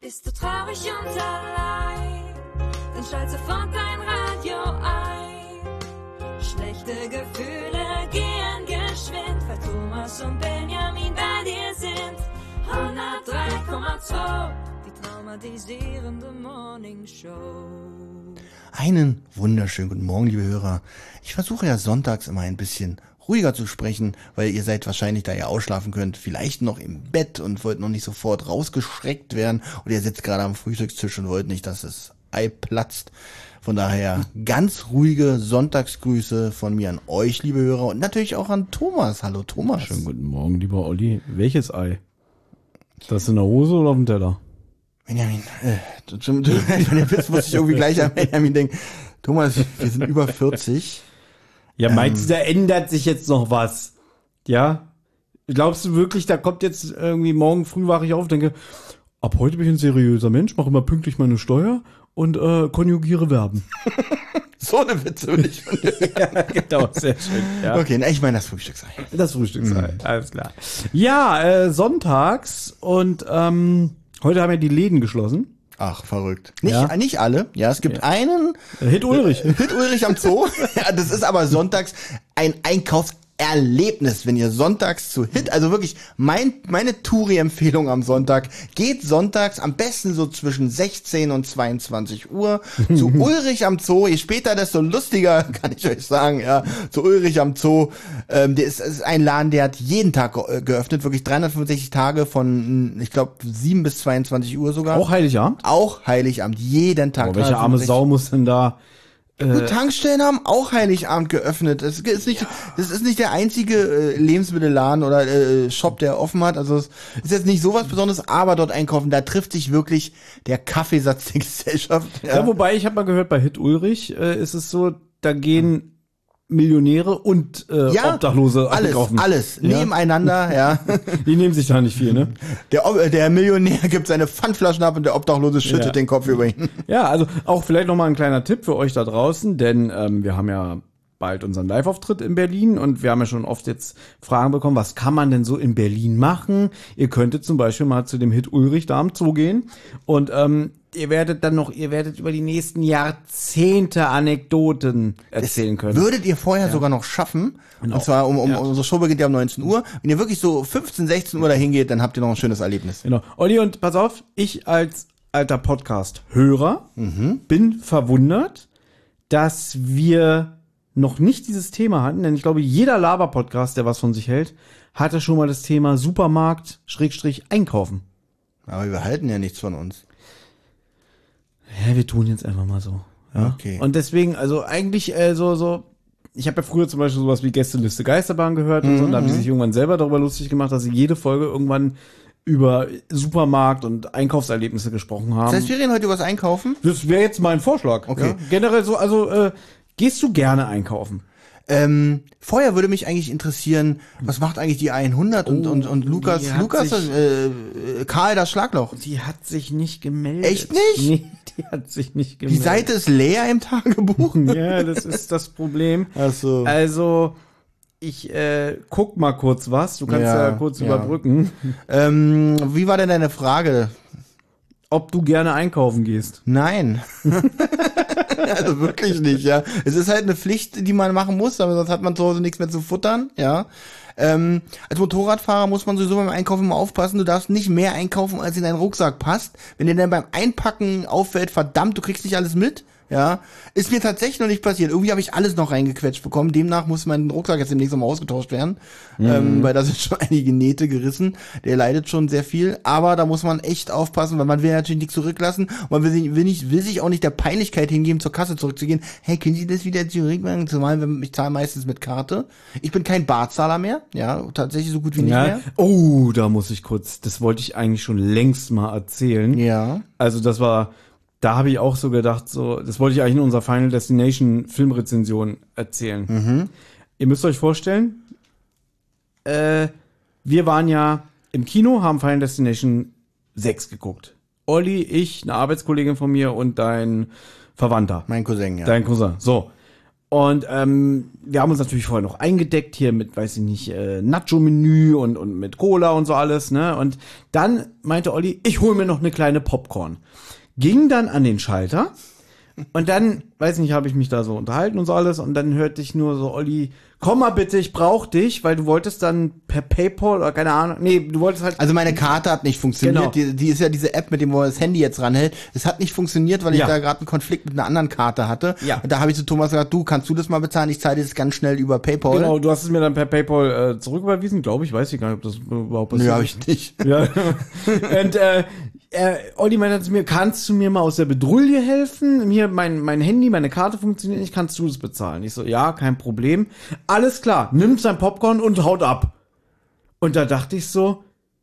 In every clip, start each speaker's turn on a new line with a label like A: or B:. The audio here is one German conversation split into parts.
A: Bist du traurig und allein, dann schalt sofort dein Radio ein. Schlechte Gefühle gehen geschwind, weil Thomas und Benjamin bei dir sind. 103,2, die traumatisierende Morning Show.
B: Einen wunderschönen guten Morgen, liebe Hörer. Ich versuche ja sonntags immer ein bisschen ruhiger zu sprechen, weil ihr seid wahrscheinlich, da ihr ausschlafen könnt, vielleicht noch im Bett und wollt noch nicht sofort rausgeschreckt werden oder ihr sitzt gerade am Frühstückstisch und wollt nicht, dass das Ei platzt. Von daher ganz ruhige Sonntagsgrüße von mir an euch, liebe Hörer, und natürlich auch an Thomas. Hallo Thomas.
C: Schönen guten Morgen, lieber Olli. Welches Ei? Ist das in der Hose oder auf dem Teller?
B: Benjamin, jetzt muss ich irgendwie gleich an Benjamin denken. Thomas, wir sind über 40.
C: Ja, meinst du, da ändert sich jetzt noch was? Ja? Glaubst du wirklich, da kommt jetzt irgendwie morgen früh wache ich auf und denke, ab heute bin ich ein seriöser Mensch, mache immer pünktlich meine Steuer und konjugiere Verben.
B: So eine Witze will ich von dir.
C: Ja, genau, sehr schön. Ja.
B: Okay, ich meine das Frühstücksei.
C: Das Frühstücksei, alles klar. Ja, sonntags und heute haben ja die Läden geschlossen.
B: Ach, verrückt. Nicht alle. Ja, es gibt einen.
C: Hit Ulrich.
B: Hit Ulrich am Zoo. Ja, das ist aber sonntags ein Einkaufserlebnis, wenn ihr sonntags zu Hit, also wirklich meine Touri-Empfehlung am Sonntag, geht sonntags am besten so zwischen 16 und 22 Uhr zu Ulrich am Zoo. Je später, desto lustiger, kann ich euch sagen, ja, zu Ulrich am Zoo. Der ist ein Laden, der hat jeden Tag geöffnet, wirklich 365 Tage von, ich glaube, 7 bis 22 Uhr sogar.
C: Auch Heiligabend?
B: Auch Heiligabend, jeden Tag.
C: Oh, welche arme Sau muss denn da...
B: Gut, Tankstellen haben auch Heiligabend geöffnet. Das ist nicht der einzige Lebensmittelladen oder Shop, der offen hat. Also es ist jetzt nicht sowas Besonderes, aber dort einkaufen, da trifft sich wirklich der Kaffeesatz der Gesellschaft.
C: Ja, wobei, ich habe mal gehört, bei Hit Ulrich ist es so, da gehen Millionäre und Obdachlose einkaufen.
B: Alles, nebeneinander, ja.
C: Die nehmen sich da nicht viel, ne?
B: Der Millionär gibt seine Pfandflaschen ab und der Obdachlose schüttet den Kopf über ihn.
C: Ja, also auch vielleicht noch mal ein kleiner Tipp für euch da draußen, denn wir haben ja bald unseren Live-Auftritt in Berlin und wir haben ja schon oft jetzt Fragen bekommen, was kann man denn so in Berlin machen? Ihr könntet zum Beispiel mal zu dem Hit Ulrich da am Zoo gehen und ihr werdet über die nächsten Jahrzehnte Anekdoten erzählen können.
B: Würdet ihr vorher sogar noch schaffen. Genau. Und zwar unsere Show beginnt ja um 19 Uhr. Wenn ihr wirklich so 15, 16 Uhr dahin geht, dann habt ihr noch ein schönes Erlebnis.
C: Genau. Olli, und pass auf, ich als alter Podcast-Hörer bin verwundert, dass wir noch nicht dieses Thema hatten, denn ich glaube, jeder Laber-Podcast, der was von sich hält, hatte schon mal das Thema Supermarkt / Einkaufen.
B: Aber wir halten ja nichts von uns.
C: Ja, wir tun jetzt einfach mal so. Ja?
B: Okay.
C: Und deswegen, also eigentlich ich habe ja früher zum Beispiel sowas wie Gästeliste Geisterbahn gehört und so, und da haben die sich irgendwann selber darüber lustig gemacht, dass sie jede Folge irgendwann über Supermarkt und Einkaufserlebnisse gesprochen haben.
B: Das heißt, wir reden heute über das Einkaufen?
C: Das wäre jetzt mein Vorschlag.
B: Okay.
C: Ja? Generell so, also gehst du gerne einkaufen?
B: Vorher würde mich eigentlich interessieren, was macht eigentlich die 100 und Lukas, Karl das Schlagloch?
C: Die hat sich nicht gemeldet.
B: Echt nicht?
C: Nee, die hat sich nicht gemeldet.
B: Die Seite ist leer im Tagebuch?
C: Ja, das ist das Problem.
B: Ach so.
C: Also, ich guck mal kurz was. Du kannst ja kurz überbrücken.
B: Wie war denn deine Frage?
C: Ob du gerne einkaufen gehst?
B: Nein. Also wirklich nicht, ja. Es ist halt eine Pflicht, die man machen muss, aber sonst hat man zu Hause nichts mehr zu futtern, ja. Als Motorradfahrer muss man sowieso beim Einkaufen mal aufpassen, du darfst nicht mehr einkaufen, als in deinen Rucksack passt. Wenn dir dann beim Einpacken auffällt, verdammt, du kriegst nicht alles mit, ja, ist mir tatsächlich noch nicht passiert. Irgendwie habe ich alles noch reingequetscht bekommen. Demnach muss mein Rucksack jetzt demnächst nochmal ausgetauscht werden, weil da sind schon einige Nähte gerissen. Der leidet schon sehr viel, aber da muss man echt aufpassen, weil man will natürlich nichts zurücklassen und man will sich auch nicht der Peinlichkeit hingeben, zur Kasse zurückzugehen. Hey, können Sie das wieder zurückmachen? Zumal ich zahle meistens mit Karte. Ich bin kein Barzahler mehr, ja, tatsächlich so gut wie nicht mehr.
C: Oh, da muss ich kurz, das wollte ich eigentlich schon längst mal erzählen.
B: Ja.
C: Also da habe ich auch so gedacht, das wollte ich eigentlich in unserer Final Destination Filmrezension erzählen. Ihr müsst euch vorstellen, wir waren ja im Kino, haben Final Destination 6 geguckt. Olli, ich, eine Arbeitskollegin von mir und dein Verwandter.
B: Mein Cousin, ja.
C: Dein Cousin, so. Und wir haben uns natürlich vorher noch eingedeckt hier mit, weiß ich nicht, Nacho-Menü und mit Cola und so alles, ne? Und dann meinte Olli, ich hole mir noch eine kleine Popcorn. Ging dann an den Schalter und dann, weiß nicht, habe ich mich da so unterhalten und so alles und dann hörte ich nur so, Olli, komm mal bitte, ich brauch dich, weil du wolltest dann per PayPal oder keine Ahnung, nee, du wolltest halt...
B: Also meine Karte hat nicht funktioniert,
C: Genau.
B: die ist ja diese App, mit dem man das Handy jetzt ranhält, es hat nicht funktioniert, weil ich
C: Ja.
B: da gerade einen Konflikt mit einer anderen Karte hatte.
C: Ja.
B: Und da habe ich zu Thomas gesagt, du, kannst du das mal bezahlen, ich zahle dir das ganz schnell über PayPal.
C: Genau, du hast es mir dann per PayPal zurücküberwiesen, glaube ich, weiß ich gar nicht, ob das überhaupt passiert
B: Nö, habe
C: ist.
B: ich nicht.
C: Ja. Und Olli meinte zu mir, kannst du mir mal aus der Bedrulle helfen? Mir, mein Handy, meine Karte funktioniert nicht, kannst du das bezahlen? Ich so, ja, kein Problem. Alles klar, nimmt sein Popcorn und haut ab. Und da dachte ich so,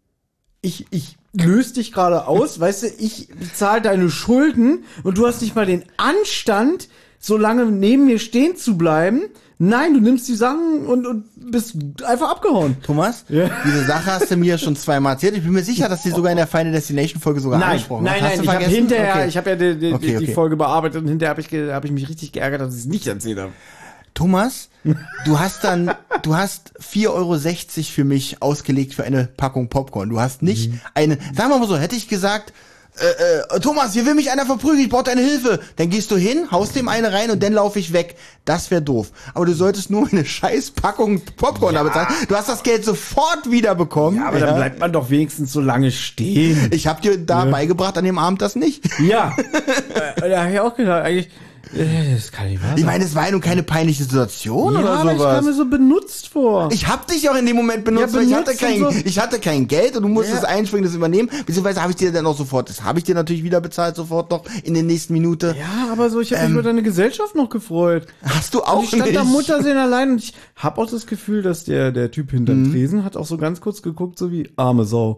C: ich löse dich gerade aus, weißt du, ich bezahle deine Schulden und du hast nicht mal den Anstand, so lange neben mir stehen zu bleiben. Nein, du nimmst die Sachen und bist einfach abgehauen.
B: Thomas,
C: Ja.
B: diese Sache hast du mir schon zweimal erzählt. Ich bin mir sicher, dass die sogar in der Final Destination Folge sogar angesprochen hast. Hast du
C: ich habe
B: vergessen?
C: hinterher,
B: Okay.
C: ich habe ja die
B: Okay.
C: Folge bearbeitet und hinterher habe ich mich richtig geärgert, dass ich es nicht erzählt habe.
B: Thomas, du hast 4,60 Euro für mich ausgelegt für eine Packung Popcorn. Du hast nicht eine, sagen wir mal so, hätte ich gesagt, Thomas, hier will mich einer verprügeln, ich brauche deine Hilfe. Dann gehst du hin, haust dem eine rein und dann laufe ich weg. Das wäre doof. Aber du solltest nur eine scheiß Packung Popcorn da bezahlen. Du hast das Geld sofort wieder bekommen.
C: Aber dann bleibt man doch wenigstens so lange stehen.
B: Ich habe dir da beigebracht an dem Abend das nicht.
C: Ja. Da habe ich auch gedacht, eigentlich, das kann nicht wahr sein.
B: Ich meine, es war ja nun keine peinliche Situation
C: ja,
B: oder
C: aber ich kam mir
B: sowas.
C: so benutzt vor.
B: Ich hab dich auch in dem Moment benutzt,
C: Ja,
B: weil
C: benutzt und so.
B: ich hatte kein Geld und du musstest
C: Ja.
B: einspringen, das übernehmen. Beziehungsweise habe ich dir dann auch sofort, das habe ich dir natürlich wieder bezahlt, sofort noch in der nächsten Minute.
C: Ja, aber so, ich habe mich über deine Gesellschaft noch gefreut.
B: Hast du
C: Und
B: auch
C: ich stand
B: nicht.
C: da Muttersehen allein und ich habe auch das Gefühl, dass der Typ hinterm Tresen hat auch so ganz kurz geguckt, so wie arme Sau.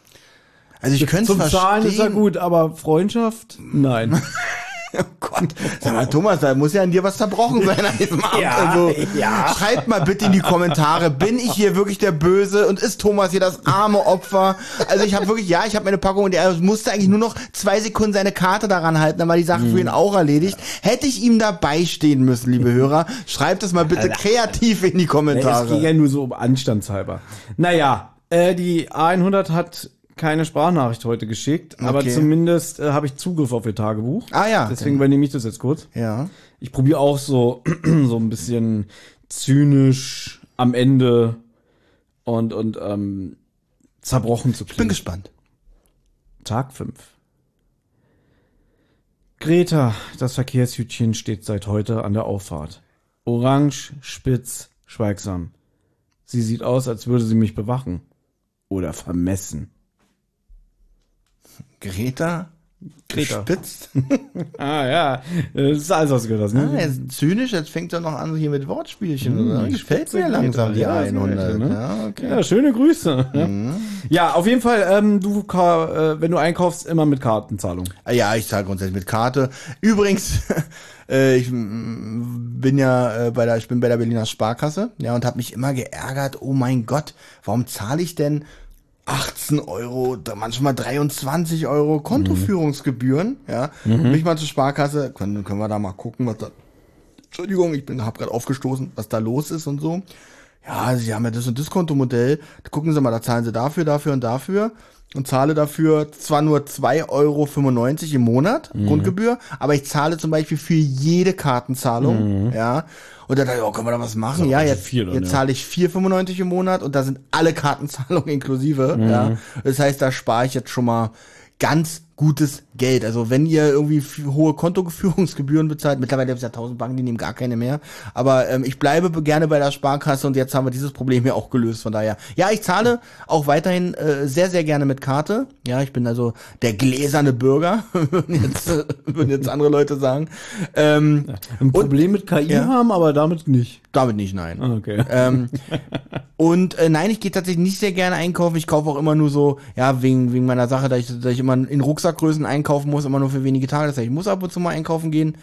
B: Also ich könnte
C: Zum
B: es
C: Zahlen ist er
B: verstehen.
C: gut, aber Freundschaft? Nein.
B: Oh Gott. Sag mal, Thomas, da muss ja an dir was zerbrochen sein an diesem Abend.
C: Ja,
B: Also,
C: ja.
B: schreibt mal bitte in die Kommentare, bin ich hier wirklich der Böse und ist Thomas hier das arme Opfer? Also ich habe wirklich, ich habe meine Packung und er musste eigentlich nur noch 2 Sekunden seine Karte daran halten, dann war die Sache für ihn auch erledigt. Hätte ich ihm dabei stehen müssen, liebe Hörer, schreibt es mal bitte kreativ in die
C: Es ging
B: Kommentare.
C: ja nur so um anstandshalber. Naja, die A100 hat keine Sprachnachricht heute geschickt, aber
B: Okay.
C: zumindest habe ich Zugriff auf ihr Tagebuch.
B: Ah ja.
C: Deswegen übernehme ich das jetzt kurz.
B: Ja.
C: Ich probiere auch so ein bisschen zynisch am Ende und zerbrochen zu
B: Ich bin
C: klingen.
B: gespannt.
C: Tag 5. Greta, das Verkehrshütchen, steht seit heute an der Auffahrt. Orange, spitz, schweigsam. Sie sieht aus, als würde sie mich bewachen. Oder vermessen.
B: Greta? Gespitzt?
C: Ah ja, das ist alles, was du gehört hast,
B: Ah,
C: ne?
B: jetzt zynisch, jetzt fängt er noch an hier mit Wortspielchen. Oder? Gefällt mir langsam die
C: Ja,
B: 100.
C: ne?
B: Ja, okay.
C: Ja, schöne Grüße. Ja, auf jeden Fall, wenn du einkaufst, immer mit Kartenzahlung.
B: Ja, ich zahle grundsätzlich mit Karte. Übrigens, ich bin ja bei der Berliner Sparkasse, ja, und habe mich immer geärgert, oh mein Gott, warum zahle ich denn 18 Euro, manchmal 23 Euro Kontoführungsgebühren, ja. Mich mal zur Sparkasse, können wir da mal gucken, was da, Entschuldigung, habe gerade aufgestoßen, was da los ist und so. Ja, sie haben ja das und das Kontomodell, gucken Sie mal, da zahlen Sie dafür und dafür und zahle dafür zwar nur 2,95 Euro im Monat Grundgebühr, aber ich zahle zum Beispiel für jede Kartenzahlung, ja. Und dann dachte ich, können wir da was machen? Ja, jetzt zahle ich 4,95 im Monat und da sind alle Kartenzahlungen inklusive, ja. Das heißt, da spare ich jetzt schon mal ganz gutes Geld. Also wenn ihr irgendwie hohe Kontoführungsgebühren bezahlt, mittlerweile gibt es ja 1000 Banken, die nehmen gar keine mehr, aber ich bleibe gerne bei der Sparkasse und jetzt haben wir dieses Problem ja auch gelöst, von daher. Ja, ich zahle auch weiterhin sehr, sehr gerne mit Karte. Ja, ich bin also der gläserne Bürger, würden jetzt andere Leute sagen.
C: Ein Problem mit KI haben, aber damit nicht.
B: Damit nicht, nein.
C: Okay.
B: Nein, ich gehe tatsächlich nicht sehr gerne einkaufen. Ich kaufe auch immer nur so, ja, wegen meiner Sache, dass ich immer in Rucksackgrößen einkaufen muss, immer nur für wenige Tage. Das heißt, ich muss ab und zu mal einkaufen gehen.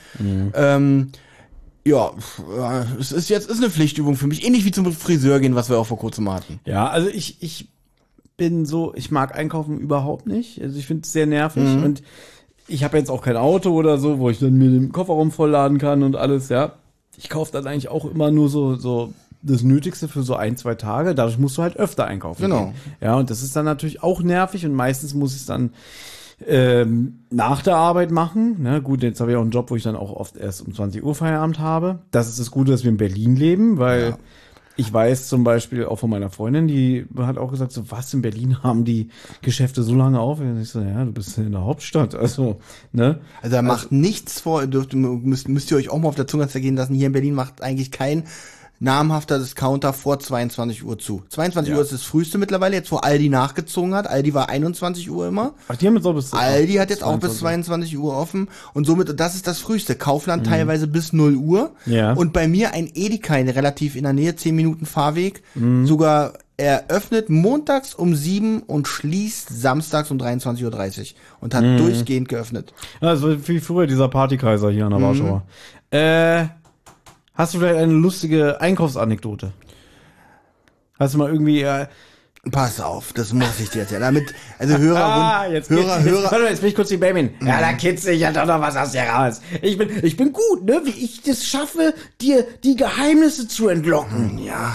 B: Es ist eine Pflichtübung für mich. Ähnlich wie zum Friseur gehen, was wir auch vor kurzem mal hatten.
C: Ja, also ich bin so, ich mag Einkaufen überhaupt nicht. Also ich finde es sehr nervig und ich habe jetzt auch kein Auto oder so, wo ich dann mir den Kofferraum vollladen kann und alles, ja. Ich kaufe dann eigentlich auch immer nur so das Nötigste für so 1-2 Tage. Dadurch musst du halt öfter einkaufen.
B: Genau.
C: gehen. Ja, und das ist dann natürlich auch nervig und meistens muss ich es dann nach der Arbeit machen. Ne? Gut, jetzt habe ich auch einen Job, wo ich dann auch oft erst um 20 Uhr Feierabend habe. Das ist das Gute, dass wir in Berlin leben, weil ich weiß zum Beispiel auch von meiner Freundin, die hat auch gesagt, so was, in Berlin haben die Geschäfte so lange auf? Und ich so, ja, du bist in der Hauptstadt, also, ne?
B: Also da macht nichts vor, müsst ihr euch auch mal auf der Zunge zergehen lassen. Hier in Berlin macht eigentlich kein namhafter Discounter vor 22 Uhr zu. 22 Uhr ist das früheste mittlerweile, jetzt wo Aldi nachgezogen hat. Aldi war 21 Uhr immer.
C: Ach, die haben jetzt auch bis
B: Aldi hat jetzt auch bis 22 Uhr offen und somit, das ist das früheste. Kaufland teilweise bis 0 Uhr.
C: Ja.
B: Und bei mir ein Edeka relativ in der Nähe, 10 Minuten Fahrweg, sogar eröffnet montags um 7 und schließt samstags um 23:30 Uhr und hat durchgehend geöffnet.
C: Also viel früher dieser Partykaiser hier an der Warschauer. Hast du vielleicht eine lustige Einkaufsanekdote? Hast du mal irgendwie
B: Pass auf, das muss ich dir jetzt ja. Damit, also Hörer.
C: Jetzt bin ich kurz die Baby. Ja, da kitzel ich ja doch noch was aus dir raus. Ich bin gut, ne? Wie ich das schaffe, dir die Geheimnisse zu entlocken.
B: Ja,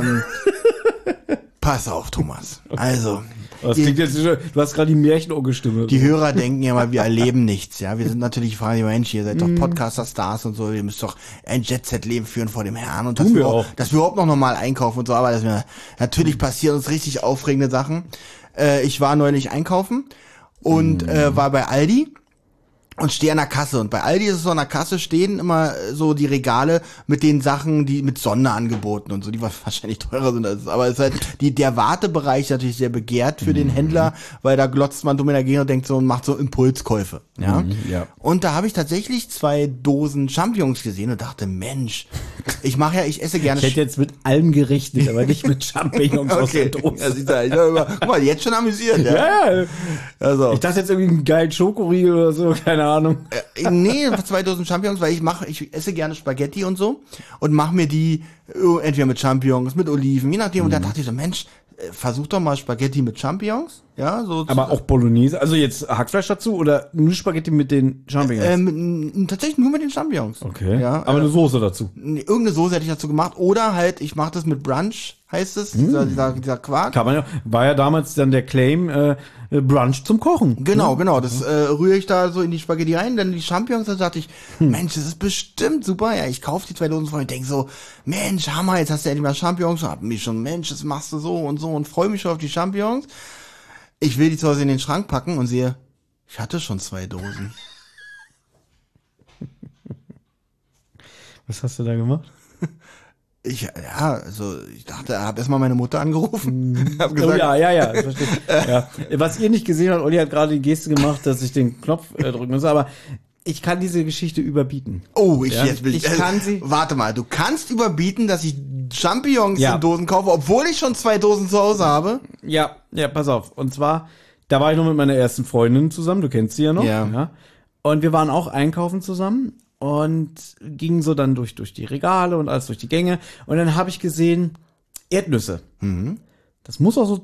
B: pass auf, Thomas. Also.
C: Das klingt jetzt, du hast gerade die Märchenonkelstimme.
B: Die Hörer denken ja mal, wir erleben nichts, ja. Wir sind natürlich Freie Menschen, ihr seid doch Podcaster-Stars und so, ihr müsst doch ein Jet-Set-Leben führen vor dem Herrn und dass wir überhaupt noch normal einkaufen und so, aber natürlich passieren uns richtig aufregende Sachen. Ich war neulich einkaufen und war bei Aldi und stehe an der Kasse. Und bei Aldi ist es so, an der Kasse stehen immer so die Regale mit den Sachen, die mit Sonderangeboten und so, die wahrscheinlich teurer sind. Aber es ist halt, der Wartebereich natürlich sehr begehrt für den Händler, weil da glotzt man dumm in der Gegend und denkt so und macht so Impulskäufe. Ja.
C: Ja.
B: Und da habe ich tatsächlich 2 Dosen Champignons gesehen und dachte, Mensch, ich esse gerne.
C: Ich hätte jetzt mit allem gerechnet, aber nicht mit Champignons aus der Dose.
B: Guck mal, jetzt schon amüsiert, ja.
C: Ja.
B: Also.
C: Ich dachte jetzt irgendwie einen geilen Schokoriegel oder so, keine Ahnung.
B: Nee, 2 Dosen Champignons, weil ich esse gerne Spaghetti und so und mache mir die entweder mit Champignons, mit Oliven, je nachdem. Und dann dachte ich so, Mensch, versuch doch mal Spaghetti mit Champignons. Ja, so.
C: Aber auch Bolognese, also jetzt Hackfleisch dazu oder nur Spaghetti mit den Champignons?
B: Tatsächlich nur mit den Champignons.
C: Okay.
B: Ja,
C: aber eine Soße dazu.
B: Irgendeine Soße hätte ich dazu gemacht. Oder halt, ich mache das mit Brunch, heißt es, dieser Quark.
C: Kann man ja, war ja damals dann der Claim, Brunch zum Kochen.
B: Genau. Das rühre ich da so in die Spaghetti rein, dann die Champignons, da dachte ich, Mensch, das ist bestimmt super. Ja, ich kaufe die 2 Dosen vor und denke so, Mensch, Hammer, jetzt hast du endlich mal Champignons. Und hab mich schon, Mensch, das machst du so und freue mich schon auf die Champignons. Ich will die zu Hause in den Schrank packen und sehe, ich hatte schon 2 Dosen.
C: Was hast du da gemacht?
B: Ich dachte, habe erstmal meine Mutter angerufen. Hab gesagt,
C: Ja, verstehe. Ja. Was ihr nicht gesehen habt, Olli hat gerade die Geste gemacht, dass ich den Knopf drücken muss, aber ich kann diese Geschichte überbieten.
B: Oh,
C: ich kann sie.
B: Warte mal, du kannst überbieten, dass ich Champignons in Dosen kaufe, obwohl ich schon 2 Dosen zu Hause habe?
C: Ja, pass auf. Und zwar, da war ich noch mit meiner ersten Freundin zusammen, du kennst sie ja noch.
B: Ja.
C: Und wir waren auch einkaufen zusammen und gingen so dann durch die Regale und alles durch die Gänge. Und dann habe ich gesehen, Erdnüsse. Das muss auch so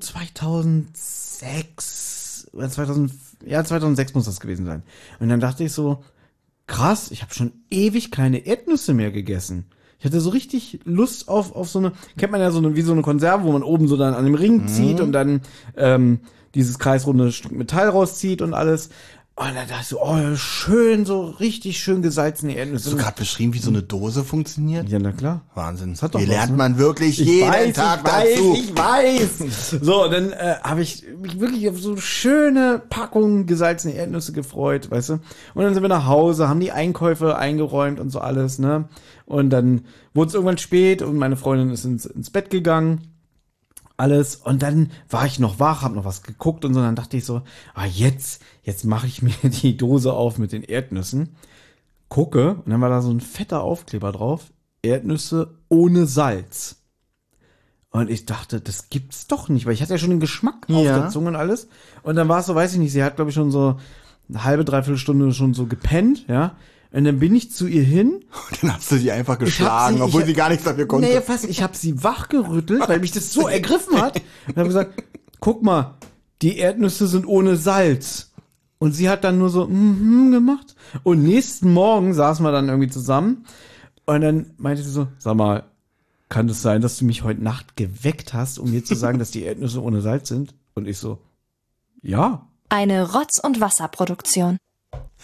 C: 2006 oder 2006 muss das gewesen sein. Und dann dachte ich so, krass, ich habe schon ewig keine Erdnüsse mehr gegessen. Ich hatte so richtig Lust auf so eine, kennt man ja wie so eine Konserve, wo man oben so dann an dem Ring zieht und dann dieses kreisrunde Stück Metall rauszieht und alles. Und dann dachte ich so, schön, so richtig schön gesalzene Erdnüsse.
B: Hast du gerade beschrieben, wie so eine Dose funktioniert?
C: Ja, na klar.
B: Wahnsinn.
C: Das hat doch
B: Hier
C: was,
B: lernt
C: ne?
B: man wirklich jeden Tag dazu.
C: Ich weiß. So, und dann habe ich mich wirklich auf so schöne Packungen gesalzene Erdnüsse gefreut, weißt du? Und dann sind wir nach Hause, haben die Einkäufe eingeräumt und so alles, ne? Und dann wurde es irgendwann spät und meine Freundin ist ins Bett gegangen. Alles. Und dann war ich noch wach, hab noch was geguckt und so. Und dann dachte ich so, jetzt mache ich mir die Dose auf mit den Erdnüssen. Gucke, und dann war da so ein fetter Aufkleber drauf. Erdnüsse ohne Salz. Und ich dachte, das gibt's doch nicht, weil ich hatte ja schon den Geschmack auf der Zunge und alles. Und dann war es so, weiß ich nicht, sie hat, glaube ich, schon so eine halbe, dreiviertel Stunde schon so gepennt, ja. Und dann bin ich zu ihr hin.
B: Und dann hast du sie einfach geschlagen, obwohl sie gar nichts dafür konnte.
C: Nee, fast. Ich habe sie wachgerüttelt, weil mich das so ergriffen hat. Und habe gesagt, guck mal, die Erdnüsse sind ohne Salz. Und sie hat dann nur so gemacht. Und nächsten Morgen saßen wir dann irgendwie zusammen. Und dann meinte sie so, sag mal, kann es sein, dass du mich heute Nacht geweckt hast, um mir zu sagen, dass die Erdnüsse ohne Salz sind? Und ich so, ja.
D: Eine Rotz- und Wasserproduktion.